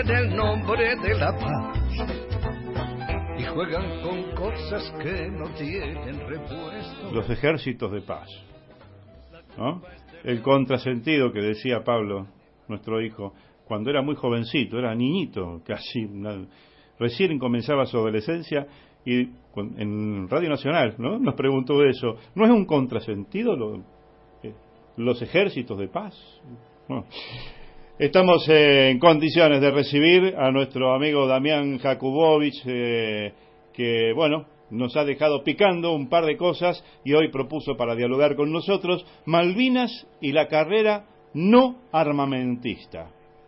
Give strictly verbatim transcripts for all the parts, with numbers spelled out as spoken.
en el nombre de la paz y juegan con cosas que no tienen repuesto. Los ejércitos de paz, ¿no? El contrasentido que decía Pablo, nuestro hijo, cuando era muy jovencito, era niñito, casi una, recién comenzaba su adolescencia, y en Radio Nacional, ¿no?, nos preguntó eso. ¿No es un contrasentido lo, eh, los ejércitos de paz? Bueno, estamos eh, en condiciones de recibir a nuestro amigo Damián Jakubowicz, eh, que, bueno, nos ha dejado picando un par de cosas y hoy propuso para dialogar con nosotros Malvinas y la carrera no armamentista.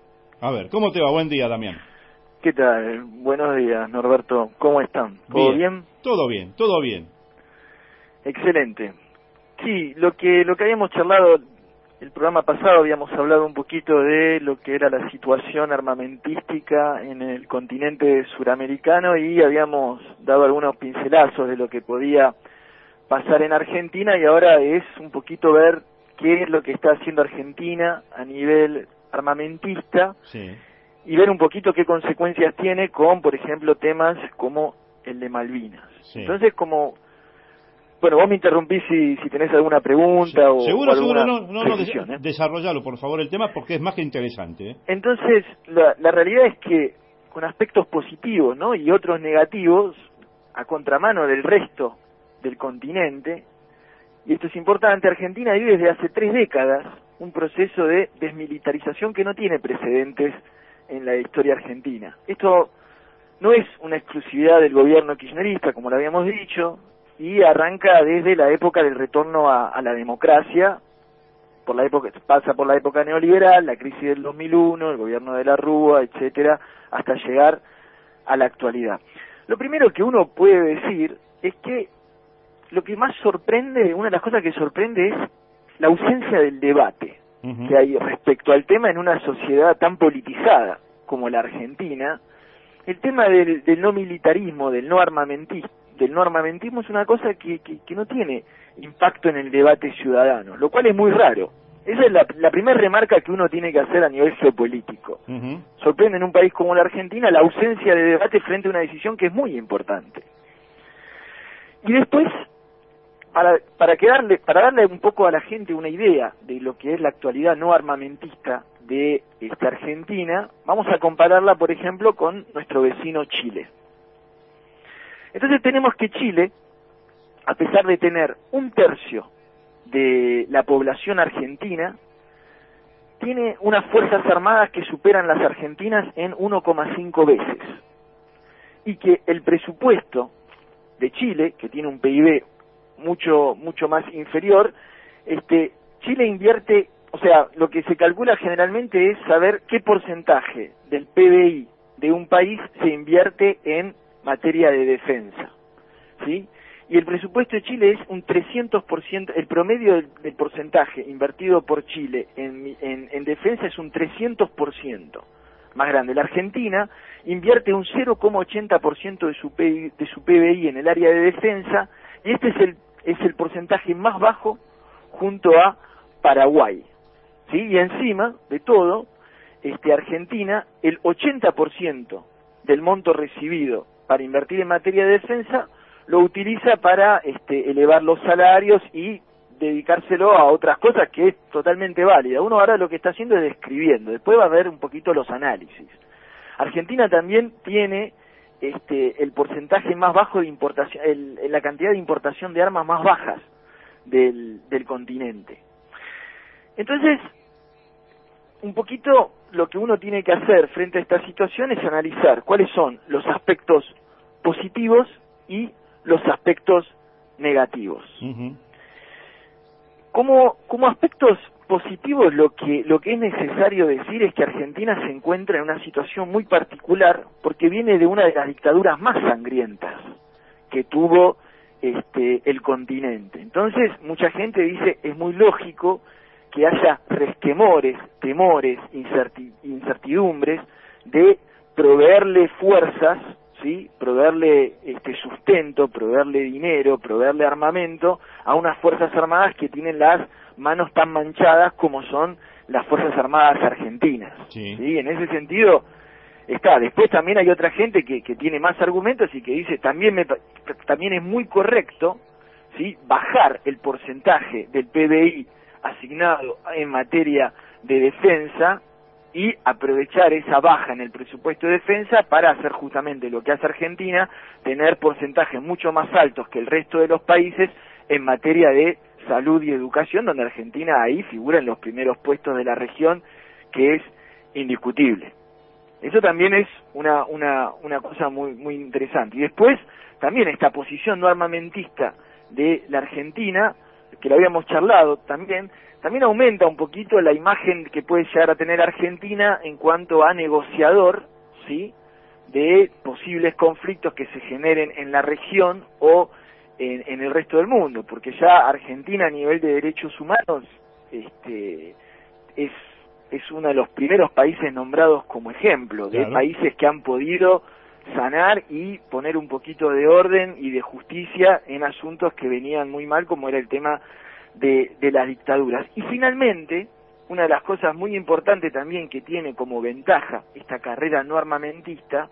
A ver, ¿cómo te va? Buen día, Damián. ¿Qué tal? Buenos días, Norberto. ¿Cómo están? ¿Todo bien? bien? Todo bien, todo bien. Excelente. Sí, lo que lo que habíamos charlado el programa pasado, habíamos hablado un poquito de lo que era la situación armamentística en el continente suramericano y habíamos dado algunos pincelazos de lo que podía pasar en Argentina, y ahora es un poquito ver qué es lo que está haciendo Argentina a nivel armamentista. Sí. Y ver un poquito qué consecuencias tiene con, por ejemplo, temas como el de Malvinas. Sí. Entonces, como, bueno, vos me interrumpís si, si tenés alguna pregunta sí. o Seguro, o seguro, no, no, no des ¿eh? desarrollalo, por favor, el tema, porque es más que interesante. ¿eh? Entonces, la, la realidad es que con aspectos positivos, ¿no?, y otros negativos, a contramano del resto del continente, y esto es importante, Argentina vive desde hace tres décadas un proceso de desmilitarización que no tiene precedentes en la historia argentina. Esto no es una exclusividad del gobierno kirchnerista, como lo habíamos dicho, y arranca desde la época del retorno a, a la democracia, por la época, pasa por la época neoliberal, la crisis del dos mil uno, el gobierno de la Rúa, etcétera, hasta llegar a la actualidad. Lo primero que uno puede decir es que lo que más sorprende, una de las cosas que sorprende es la ausencia del debate uh-huh. que hay respecto al tema en una sociedad tan politizada como la Argentina. El tema del, del no militarismo, del no armamentismo, del no armamentismo es una cosa que, que, que no tiene impacto en el debate ciudadano, lo cual es muy raro. Esa es la, la primera remarca que uno tiene que hacer a nivel geopolítico. Uh-huh. Sorprende en un país como la Argentina la ausencia de debate frente a una decisión que es muy importante. Y después, para para quedarle, para darle un poco a la gente una idea de lo que es la actualidad no armamentista de esta Argentina, vamos a compararla, por ejemplo, con nuestro vecino Chile. Entonces tenemos que Chile, a pesar de tener un tercio de la población argentina, tiene unas fuerzas armadas que superan las argentinas en uno coma cinco veces, y que el presupuesto de Chile, que tiene un P I B mucho mucho más inferior, este Chile invierte, o sea, lo que se calcula generalmente es saber qué porcentaje del P B I de un país se invierte en materia de defensa, ¿sí? Y el presupuesto de Chile es un trescientos por ciento, el promedio del, del porcentaje invertido por Chile en, en, en defensa es un trescientos por ciento más grande. La Argentina invierte un cero coma ochenta por ciento de su P I, de su P B I en el área de defensa, y este es el es el porcentaje más bajo junto a Paraguay, ¿sí? Y encima de todo, este Argentina, el ochenta por ciento del monto recibido para invertir en materia de defensa lo utiliza para este, elevar los salarios y dedicárselo a otras cosas, que es totalmente válida. Uno ahora lo que está haciendo es describiendo, después va a ver un poquito los análisis. Argentina también tiene este, el porcentaje más bajo de importación, el, la cantidad de importación de armas más bajas del, del continente. Entonces, un poquito lo que uno tiene que hacer frente a esta situación es analizar cuáles son los aspectos positivos y los aspectos negativos. Uh-huh. Como, como aspectos positivos, lo que, lo que es necesario decir es que Argentina se encuentra en una situación muy particular porque viene de una de las dictaduras más sangrientas que tuvo este, el continente. Entonces, mucha gente dice, es muy lógico que haya resquemores, temores, incerti incertidumbres de proveerle fuerzas, ¿sí? Proveerle este sustento, proveerle dinero, proveerle armamento a unas fuerzas armadas que tienen las manos tan manchadas como son las fuerzas armadas argentinas. Sí. ¿Sí? En ese sentido, está. Después también hay otra gente que, que tiene más argumentos y que dice también me, también es muy correcto, ¿sí?, bajar el porcentaje del P B I asignado en materia de defensa y aprovechar esa baja en el presupuesto de defensa para hacer justamente lo que hace Argentina, tener porcentajes mucho más altos que el resto de los países en materia de salud y educación, donde Argentina ahí figura en los primeros puestos de la región, que es indiscutible. Eso también es una una una cosa muy muy interesante. Y después también esta posición no armamentista de la Argentina, que lo habíamos charlado también, también aumenta un poquito la imagen que puede llegar a tener Argentina en cuanto a negociador, ¿sí?, de posibles conflictos que se generen en la región o en, en el resto del mundo, porque ya Argentina a nivel de derechos humanos este, es, es uno de los primeros países nombrados como ejemplo de claro. países que han podido sanar y poner un poquito de orden y de justicia en asuntos que venían muy mal, como era el tema de, de las dictaduras. Y finalmente, una de las cosas muy importantes también que tiene como ventaja esta carrera no armamentista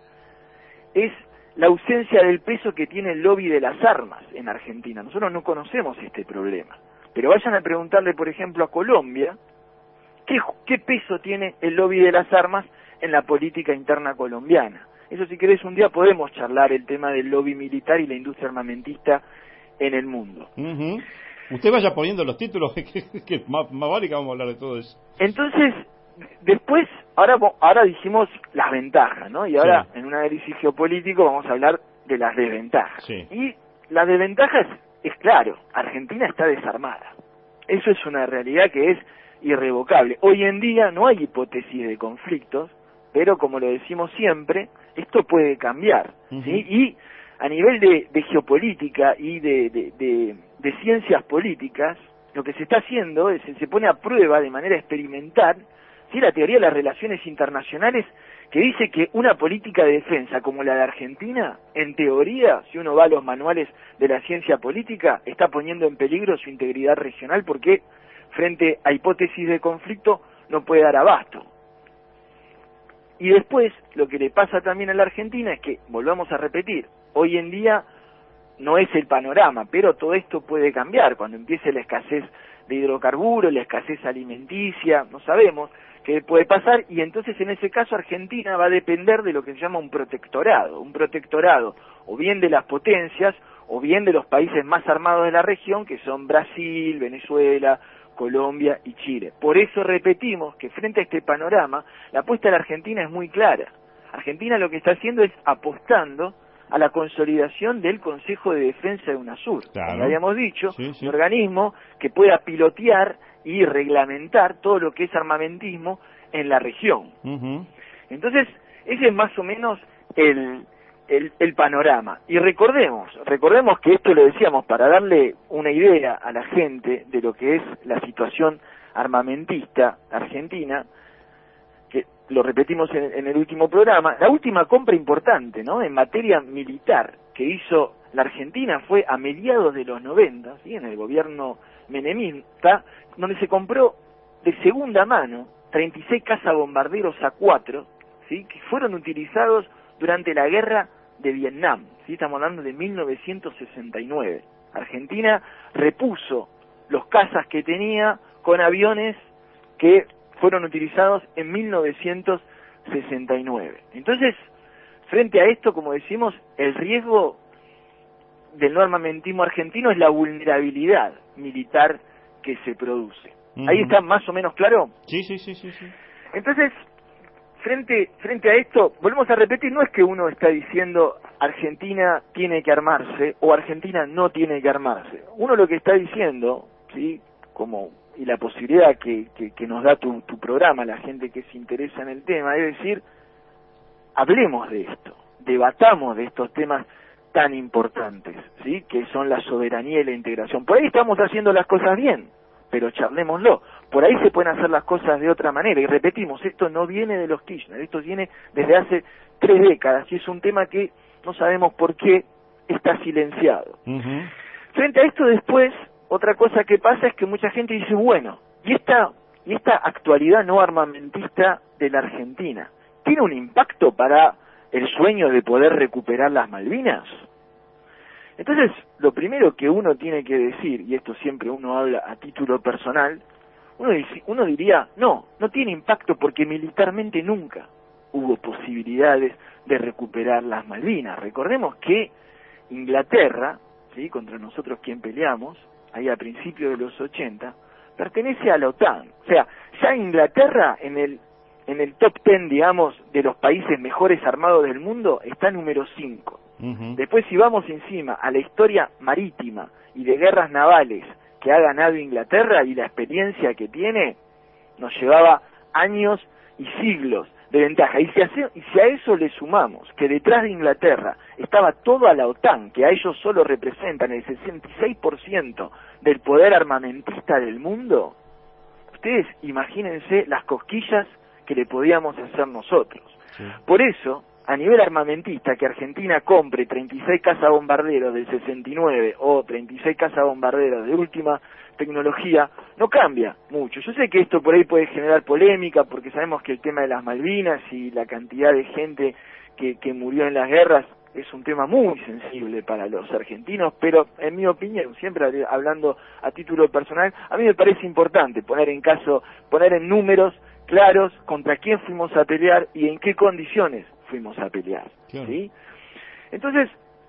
es la ausencia del peso que tiene el lobby de las armas en Argentina. Nosotros no conocemos este problema, pero vayan a preguntarle, por ejemplo, a Colombia, ¿qué, qué peso tiene el lobby de las armas en la política interna colombiana? Eso, si querés, un día podemos charlar el tema del lobby militar y la industria armamentista en el mundo. Uh-huh. Usted vaya poniendo los títulos, que, que, que más, más vale que vamos a hablar de todo eso. Entonces, después, ahora ahora dijimos las ventajas, ¿no? Y ahora, sí, en un análisis geopolítico vamos a hablar de las desventajas. Sí. Y las desventajas, es claro, Argentina está desarmada. Eso es una realidad que es irrevocable. Hoy en día no hay hipótesis de conflictos, pero como lo decimos siempre, esto puede cambiar, ¿sí? Uh-huh. Y a nivel de, de geopolítica y de, de, de, de ciencias políticas, lo que se está haciendo es se pone a prueba de manera experimental, ¿sí?, la teoría de las relaciones internacionales, que dice que una política de defensa como la de Argentina, en teoría, si uno va a los manuales de la ciencia política, está poniendo en peligro su integridad regional porque frente a hipótesis de conflicto no puede dar abasto. Y después, lo que le pasa también a la Argentina es que, volvamos a repetir, hoy en día no es el panorama, pero todo esto puede cambiar cuando empiece la escasez de hidrocarburos, la escasez alimenticia, no sabemos qué puede pasar, y entonces en ese caso Argentina va a depender de lo que se llama un protectorado, un protectorado o bien de las potencias o bien de los países más armados de la región, que son Brasil, Venezuela, Colombia y Chile. Por eso repetimos que frente a este panorama, la apuesta de la Argentina es muy clara. Argentina lo que está haciendo es apostando a la consolidación del Consejo de Defensa de UNASUR, claro, como habíamos dicho, sí, sí, un organismo que pueda pilotear y reglamentar todo lo que es armamentismo en la región. Uh-huh. Entonces, ese es más o menos el, el, el panorama. Y recordemos, recordemos que esto lo decíamos para darle una idea a la gente de lo que es la situación armamentista argentina, que lo repetimos en, en el último programa. La última compra importante, ¿no?, en materia militar que hizo la Argentina fue a mediados de los noventa, ¿sí?, en el gobierno menemista, donde se compró de segunda mano treinta y seis cazabombarderos A cuatro, ¿sí?, que fueron utilizados durante la guerra de Vietnam, ¿sí?, estamos hablando de mil novecientos sesenta y nueve. Argentina repuso los cazas que tenía con aviones que fueron utilizados en mil novecientos sesenta y nueve. Entonces, frente a esto, como decimos, el riesgo del no armamentismo argentino es la vulnerabilidad militar que se produce. Uh-huh. ¿Ahí está más o menos claro? Sí, sí, sí, sí, sí. Entonces, frente frente a esto, volvemos a repetir, no es que uno está diciendo Argentina tiene que armarse o Argentina no tiene que armarse. Uno lo que está diciendo, ¿sí?, como y la posibilidad que, que, que nos da tu, tu programa, la gente que se interesa en el tema, es decir, hablemos de esto, debatamos de estos temas tan importantes, ¿sí?, que son la soberanía y la integración. Por ahí estamos haciendo las cosas bien, pero charlémoslo. Por ahí se pueden hacer las cosas de otra manera. Y repetimos, esto no viene de los Kirchner, esto viene desde hace tres décadas y es un tema que no sabemos por qué está silenciado. Uh-huh. Frente a esto, después, otra cosa que pasa es que mucha gente dice, bueno, y esta, y esta actualidad no armamentista de la Argentina, ¿tiene un impacto para el sueño de poder recuperar las Malvinas? Entonces, lo primero que uno tiene que decir, y esto siempre uno habla a título personal, uno, dice, uno diría, no, no tiene impacto porque militarmente nunca hubo posibilidades de recuperar las Malvinas. Recordemos que Inglaterra, ¿sí?, contra nosotros quien peleamos, ahí a principios de los ochenta, pertenece a la OTAN. O sea, ya Inglaterra en el en el top ten, digamos, de los países mejores armados del mundo, está número cinco. Uh-huh. Después, si vamos encima a la historia marítima y de guerras navales que ha ganado Inglaterra y la experiencia que tiene, nos llevaba años y siglos de ventaja. Y si, hace, y si a eso le sumamos que detrás de Inglaterra estaba toda la OTAN, que a ellos solo representan el sesenta y seis por ciento del poder armamentista del mundo, ustedes imagínense las cosquillas que le podíamos hacer nosotros. Sí. Por eso, a nivel armamentista, que Argentina compre treinta y seis cazabombarderos del sesenta y nueve o treinta y seis cazabombarderos de última tecnología, no cambia mucho. Yo sé que esto por ahí puede generar polémica, porque sabemos que el tema de las Malvinas y la cantidad de gente que, que murió en las guerras es un tema muy sensible para los argentinos, pero en mi opinión, siempre hablando a título personal, a mí me parece importante poner en caso, poner en números claros contra quién fuimos a pelear y en qué condiciones fuimos a pelear, claro. ¿Sí? Entonces,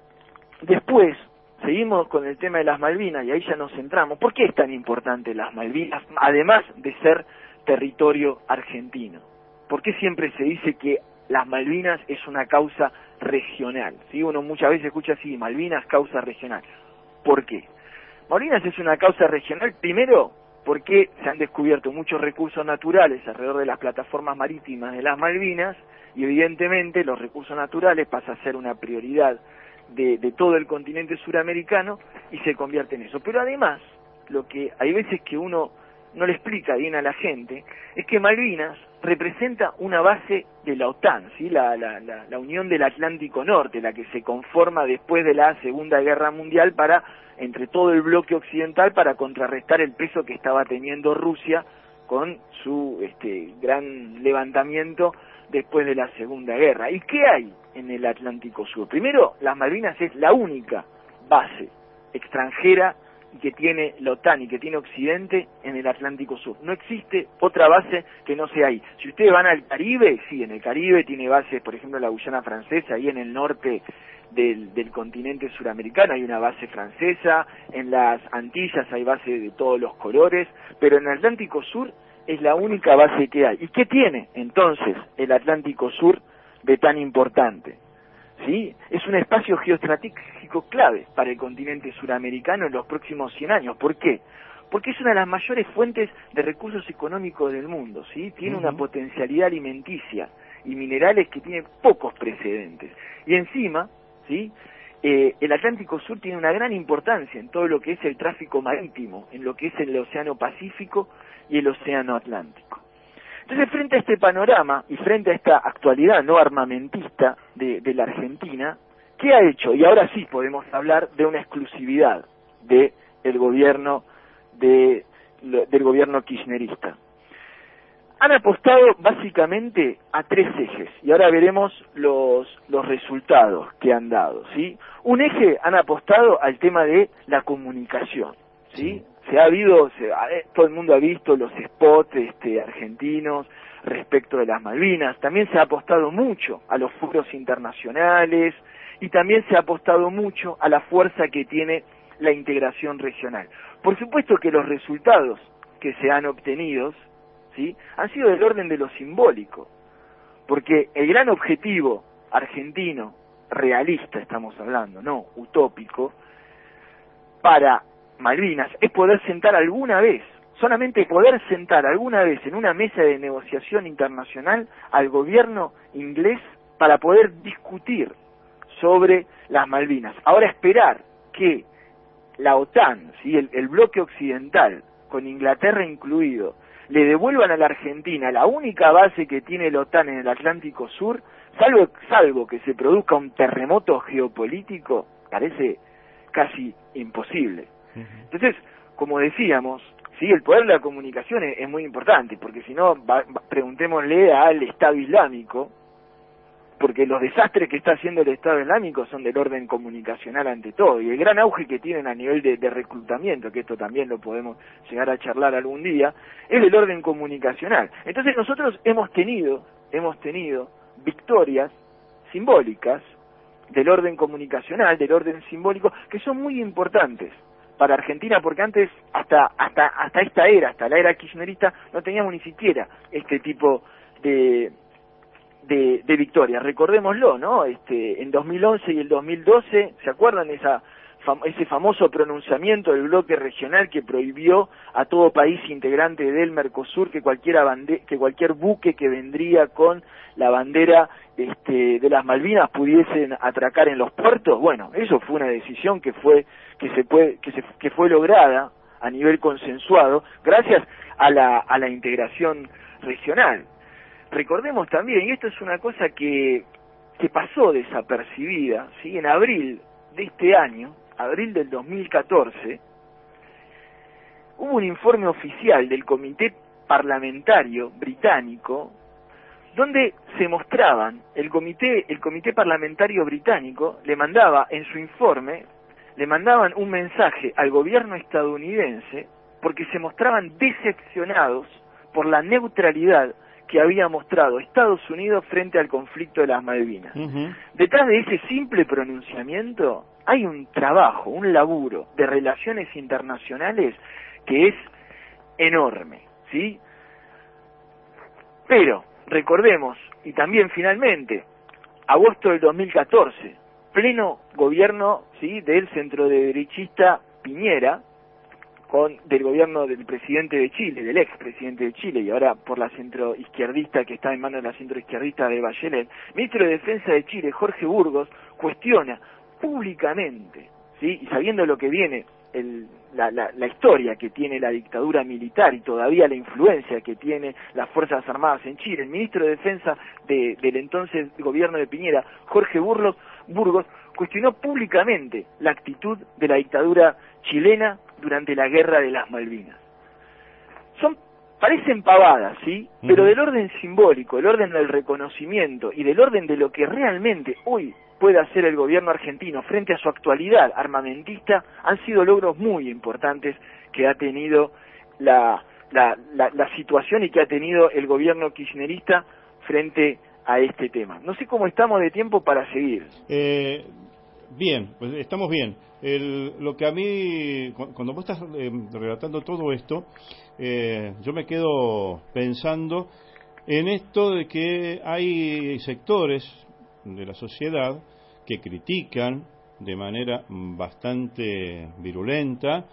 después seguimos con el tema de las Malvinas y ahí ya nos centramos. ¿Por qué es tan importante las Malvinas, además de ser territorio argentino? ¿Por qué siempre se dice que las Malvinas es una causa regional? ¿Sí? Uno muchas veces escucha así, Malvinas, causa regional. ¿Por qué? Malvinas es una causa regional, primero, porque se han descubierto muchos recursos naturales alrededor de las plataformas marítimas de las Malvinas, y evidentemente los recursos naturales pasan a ser una prioridad de, de todo el continente suramericano y se convierte en eso. Pero además, lo que hay veces que uno no le explica bien a la gente, es que Malvinas representa una base de la OTAN, ¿sí? la, la, la, la Unión del Atlántico Norte, la que se conforma después de la Segunda Guerra Mundial para, entre todo el bloque occidental, para contrarrestar el peso que estaba teniendo Rusia con su este, gran levantamiento después de la Segunda Guerra. ¿Y qué hay en el Atlántico Sur? Primero, las Malvinas es la única base extranjera que tiene la OTAN y que tiene Occidente en el Atlántico Sur. No existe otra base que no sea ahí. Si ustedes van al Caribe, sí, en el Caribe tiene bases, por ejemplo, la Guyana Francesa, ahí en el norte del, del continente suramericano hay una base francesa, en las Antillas hay bases de todos los colores, pero en el Atlántico Sur es la única base que hay. ¿Y qué tiene entonces el Atlántico Sur de tan importante? ¿Sí? Es un espacio geoestratégico clave para el continente suramericano en los próximos cien años. ¿Por qué? Porque es una de las mayores fuentes de recursos económicos del mundo, ¿sí? Tiene uh-huh. una potencialidad alimenticia y minerales que tiene pocos precedentes. Y encima, ¿sí? Eh, el Atlántico Sur tiene una gran importancia en todo lo que es el tráfico marítimo, en lo que es el Océano Pacífico y el Océano Atlántico. Entonces, frente a este panorama y frente a esta actualidad no armamentista de, de la Argentina, ¿qué ha hecho? Y ahora sí podemos hablar de una exclusividad de el gobierno de, del gobierno kirchnerista. Han apostado básicamente a tres ejes y ahora veremos los los resultados que han dado, ¿sí? Un eje han apostado al tema de la comunicación, ¿sí? Sí. Se ha habido, se, todo el mundo ha visto los spots este, argentinos respecto de las Malvinas. También se ha apostado mucho a los foros internacionales y también se ha apostado mucho a la fuerza que tiene la integración regional. Por supuesto que los resultados que se han obtenido, ¿sí?, han sido del orden de lo simbólico, porque el gran objetivo argentino, realista estamos hablando, no utópico, para Malvinas es poder sentar alguna vez, solamente poder sentar alguna vez en una mesa de negociación internacional al gobierno inglés para poder discutir sobre las Malvinas. Ahora esperar que la OTAN, ¿sí?, el, el bloque occidental, con Inglaterra incluido, le devuelvan a la Argentina la única base que tiene la OTAN en el Atlántico Sur, salvo, salvo que se produzca un terremoto geopolítico, parece casi imposible. Entonces, como decíamos, sí, el poder de la comunicación es, es muy importante, porque si no, va, va, preguntémosle al Estado Islámico, porque los desastres que está haciendo el Estado Islámico son del orden comunicacional ante todo, y el gran auge que tienen a nivel de, de reclutamiento, que esto también lo podemos llegar a charlar algún día, es del orden comunicacional. Entonces nosotros hemos tenido, hemos tenido victorias simbólicas del orden comunicacional, del orden simbólico, que son muy importantes para Argentina, porque antes, hasta hasta hasta esta era, hasta la era kirchnerista, no teníamos ni siquiera este tipo de de, de victorias. Recordémoslo, ¿no? Este, en dos mil once y el dos mil doce, ¿se acuerdan esa fam ese famoso pronunciamiento del bloque regional que prohibió a todo país integrante del Mercosur que cualquiera bande que cualquier buque que vendría con la bandera este, de las Malvinas pudiesen atracar en los puertos? Bueno, eso fue una decisión que fue que se puede que se que fue lograda a nivel consensuado gracias a la a la integración regional. Recordemos también, y esto es una cosa que que pasó desapercibida, ¿sí? En abril de este año, abril del dos mil catorce, hubo un informe oficial del Comité Parlamentario Británico donde se mostraban, el comité, el comité parlamentario británico le mandaba en su informe, le mandaban un mensaje al gobierno estadounidense porque se mostraban decepcionados por la neutralidad que había mostrado Estados Unidos frente al conflicto de las Malvinas. Uh-huh. Detrás de ese simple pronunciamiento hay un trabajo, un laburo de relaciones internacionales que es enorme, ¿sí? Pero recordemos, y también finalmente, agosto del dos mil catorce, pleno gobierno, ¿sí?, del centroderechista Piñera, con del gobierno del presidente de Chile, del expresidente de Chile, y ahora por la centroizquierdista que está en manos de la centroizquierdista de Bachelet. Ministro de Defensa de Chile, Jorge Burgos, cuestiona públicamente, ¿sí?, y sabiendo lo que viene, el, la, la, la historia que tiene la dictadura militar y todavía la influencia que tiene las Fuerzas Armadas en Chile, el ministro de Defensa de, del entonces gobierno de Piñera, Jorge Burgos, Burgos, cuestionó públicamente la actitud de la dictadura chilena durante la guerra de las Malvinas. Son, parecen pavadas, ¿sí? Uh-huh. Pero del orden simbólico, del orden del reconocimiento y del orden de lo que realmente hoy puede hacer el gobierno argentino frente a su actualidad armamentista, han sido logros muy importantes que ha tenido la, la, la, la situación y que ha tenido el gobierno kirchnerista frente a este tema. No sé cómo estamos de tiempo para seguir. Eh, bien, pues estamos bien. El, lo que a mí, cuando vos estás eh, relatando todo esto, eh, yo me quedo pensando en esto de que hay sectores de la sociedad que critican de manera bastante virulenta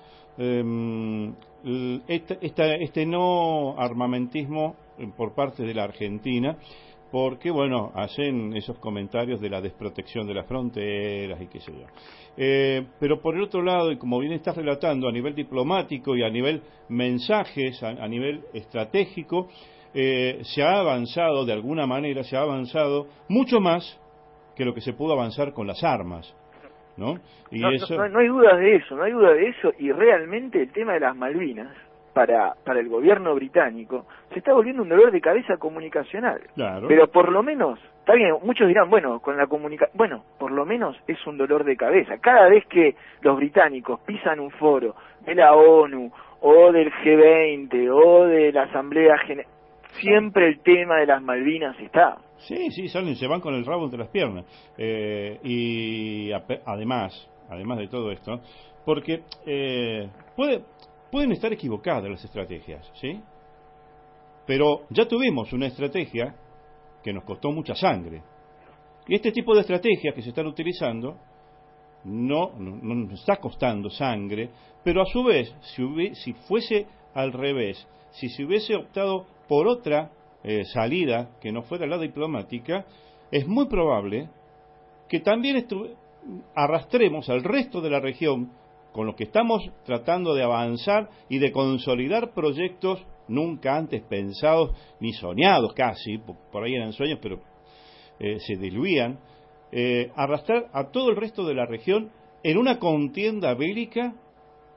eh, este, esta, este no armamentismo por parte de la Argentina, porque, bueno, hacen esos comentarios de la desprotección de las fronteras y qué sé yo. Eh, pero por el otro lado, y como bien estás relatando, a nivel diplomático y a nivel mensajes, a, a nivel estratégico, eh, se ha avanzado, de alguna manera, se ha avanzado mucho más que lo que se pudo avanzar con las armas, ¿no? Y no, eso... no, no hay duda de eso, no hay duda de eso, y realmente el tema de las Malvinas, para para el gobierno británico, se está volviendo un dolor de cabeza comunicacional. Claro. Pero por lo menos, está bien, muchos dirán, bueno, con la comunicación, bueno, por lo menos es un dolor de cabeza. Cada vez que los británicos pisan un foro de la ONU, o del G veinte, o de la Asamblea General, siempre el tema de las Malvinas está. Sí, sí, salen, se van con el rabo entre las piernas. Eh, y a, además, además de todo esto, porque eh, puede... Pueden estar equivocadas las estrategias, ¿sí? Pero ya tuvimos una estrategia que nos costó mucha sangre. Y este tipo de estrategias que se están utilizando no, no, no nos está costando sangre, pero a su vez, si, hubiese, si fuese al revés, si se hubiese optado por otra eh, salida que no fuera la diplomática, es muy probable que también arrastremos al resto de la región con lo que estamos tratando de avanzar y de consolidar proyectos nunca antes pensados ni soñados casi, por ahí eran sueños pero eh, se diluían, eh, arrastrar a todo el resto de la región en una contienda bélica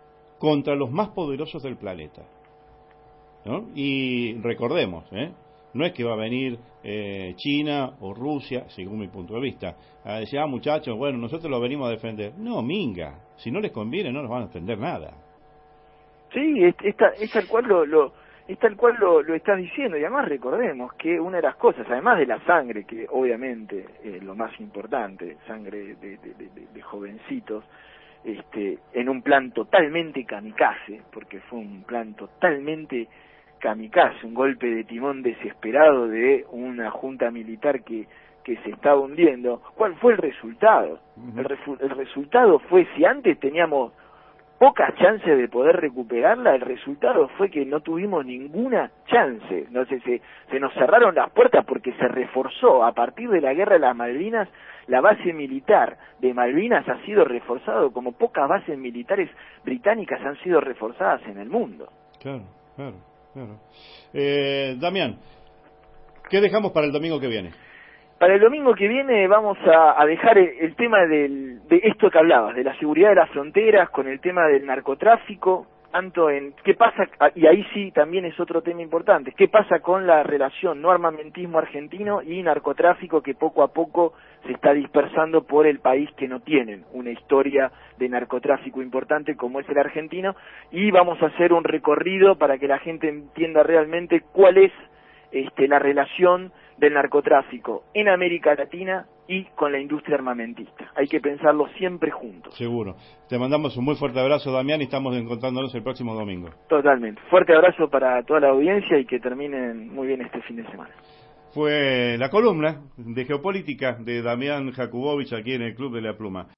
contra los más poderosos del planeta, ¿no? Y recordemos, ¿eh? No es que va a venir eh, China o Rusia, según mi punto de vista, a decir, ah, muchachos, bueno, nosotros los venimos a defender. No, minga, si no les conviene no nos van a defender nada. Sí, es, es, ta- es tal cual lo, lo es tal cual lo, lo estás diciendo, y además recordemos que una de las cosas, además de la sangre, que obviamente es lo más importante, sangre de, de, de, de jovencitos, este, en un plan totalmente kamikaze, porque fue un plan totalmente kamikaze, un golpe de timón desesperado de una junta militar que, que se estaba hundiendo. ¿Cuál fue el resultado? Uh-huh. El, resu- el resultado fue, si antes teníamos pocas chances de poder recuperarla, el resultado fue que no tuvimos ninguna chance. No sé, se, se nos cerraron las puertas porque se reforzó a partir de la guerra de las Malvinas. La base militar de Malvinas ha sido reforzado como pocas bases militares británicas han sido reforzadas en el mundo. Claro, claro, claro. Eh, Damián, ¿qué dejamos para el domingo que viene? Para el domingo que viene vamos a, a dejar el, el tema del, de esto que hablabas, de la seguridad de las fronteras, con el tema del narcotráfico, tanto en qué pasa, y ahí sí también es otro tema importante, qué pasa con la relación no armamentismo argentino y narcotráfico, que poco a poco se está dispersando por el país, que no tienen una historia de narcotráfico importante como es el argentino, y vamos a hacer un recorrido para que la gente entienda realmente cuál es este, la relación del narcotráfico en América Latina y con la industria armamentista. Hay que pensarlo siempre juntos. Seguro. Te mandamos un muy fuerte abrazo, Damián, y estamos encontrándonos el próximo domingo. Totalmente. Fuerte abrazo para toda la audiencia y que terminen muy bien este fin de semana. Fue la columna de geopolítica de Damián Jakubowicz aquí en el Club de la Pluma.